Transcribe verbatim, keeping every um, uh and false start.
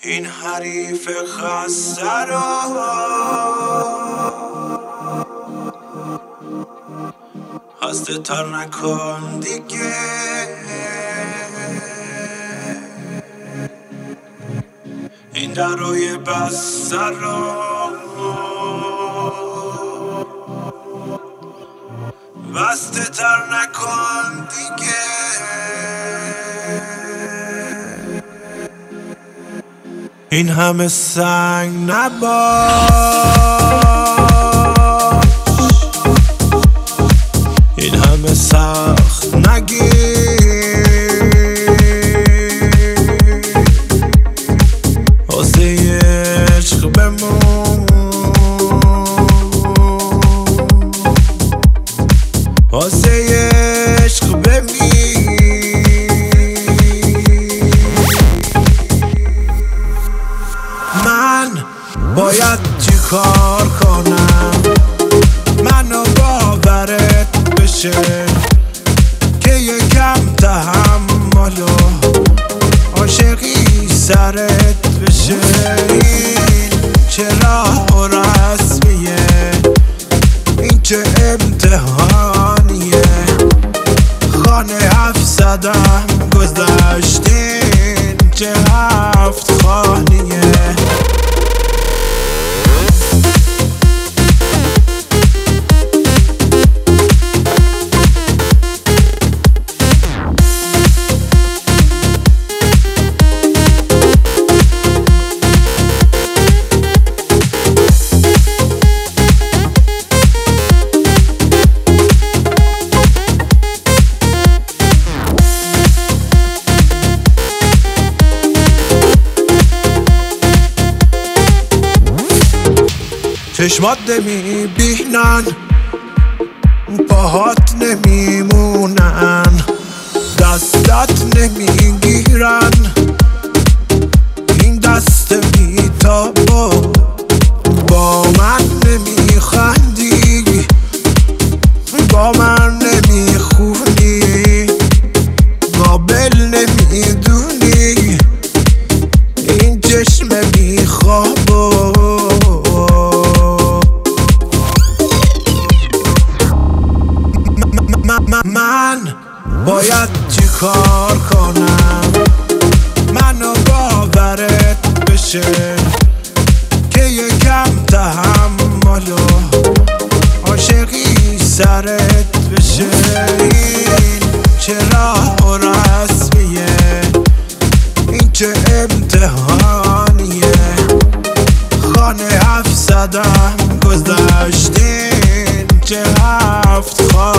این حریف خسته را هسته تر نکن دیگه. این درای بسته را بسته تر نکن دیگه. این همه سنگ نباش، این همه سخت نگیر، واسه عشق بمون، واسه عشق بمیر. من باید چی کار کنم منو باورت بشه که یکم تحمل و عاشقی سرت بشه. این چه راه و رسمیه، این چه امتحانیه، خانه هفت زدم گذشتین چه هفت خانیه. چشمات نمیبینن، پاهات نمیمونن، دستت نمیگیرن، این دست بیتابو با من نمیخندی، با من نمیخونی، قابل نمیدونی، این چشم بیخوابو. من باید چی کار کنم منو باورت بشه که یکم تحمل و عاشقی سرت بشه. این چه راه و رسمیه، این چه امتحانیه، خانه هفت زدم گذشتین چه هفت خانیه.